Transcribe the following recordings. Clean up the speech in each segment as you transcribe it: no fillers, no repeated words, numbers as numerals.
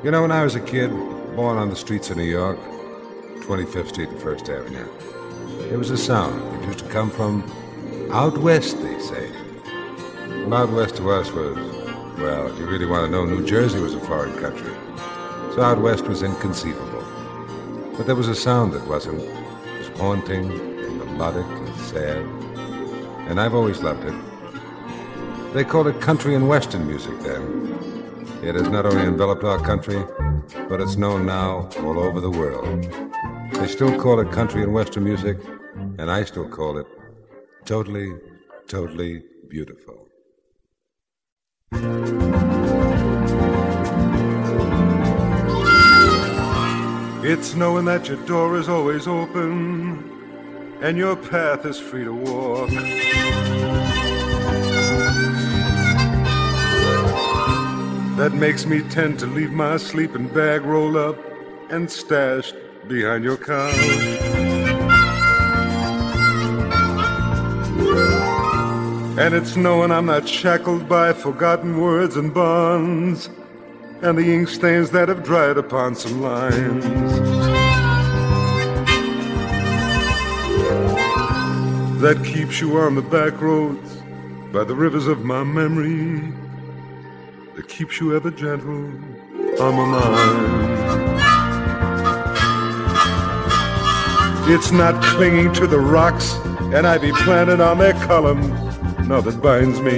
You know, when I was a kid, born on the streets of New York, 25th Street and First Avenue, there was a sound that used to come from out west, they say. Well, out west to us was, well, if you really want to know, New Jersey was a foreign country. So out west was inconceivable. But there was a sound that wasn't. It was haunting and melodic and sad. And I've always loved it. They called it country and western music then. It has not only enveloped our country, but it's known now all over the world. They still call it country and western music, and I still call it totally, totally beautiful. It's knowing that your door is always open and your path is free to walk. That makes me tend to leave my sleeping bag rolled up and stashed behind your couch. And it's knowing I'm not shackled by forgotten words and bonds and the ink stains that have dried upon some lines. That keeps you on the back roads by the rivers of my memory, that keeps you ever gentle on my mind. It's not clinging to the rocks and ivy planted on their columns, no, that binds me.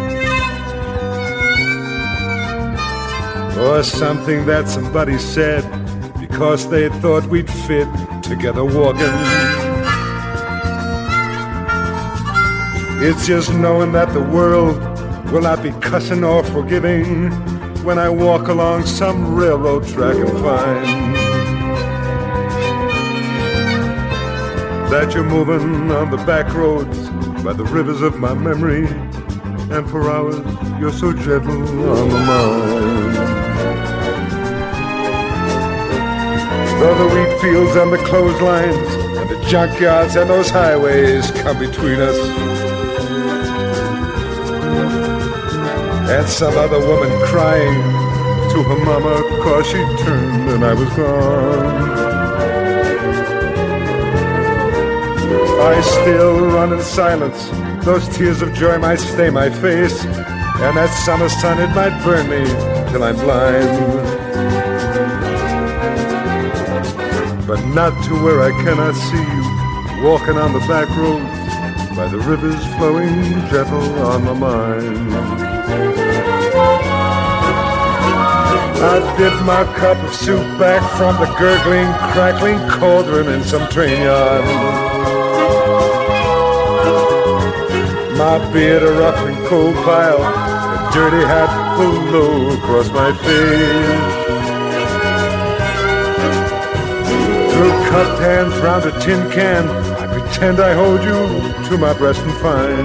Or something that somebody said because they thought we'd fit together walking. It's just knowing that the world will not be cussing or forgiving when I walk along some railroad track and find that you're moving on the back roads by the rivers of my memory, and for hours you're so gentle on the mind. Though the wheat fields and the clotheslines and the junkyards and those highways come between us, and some other woman crying to her mama 'cause she turned and I was gone, I still run in silence. Those tears of joy might stain my face, and that summer sun, it might burn me till I'm blind, but not to where I cannot see you walking on the back roads by the rivers flowing gentle on my mind. I dip my cup of soup back from the gurgling, crackling cauldron in some train yard. My beard a rough and cold pile, a dirty hat pulled low across my face. Through cupped hands round a tin can, I pretend I hold you to my breast and find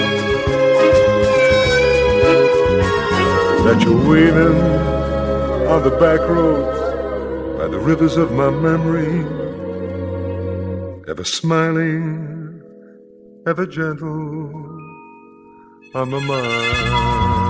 that you're waiting on the back roads by the rivers of my memory, ever smiling, ever gentle on my mind.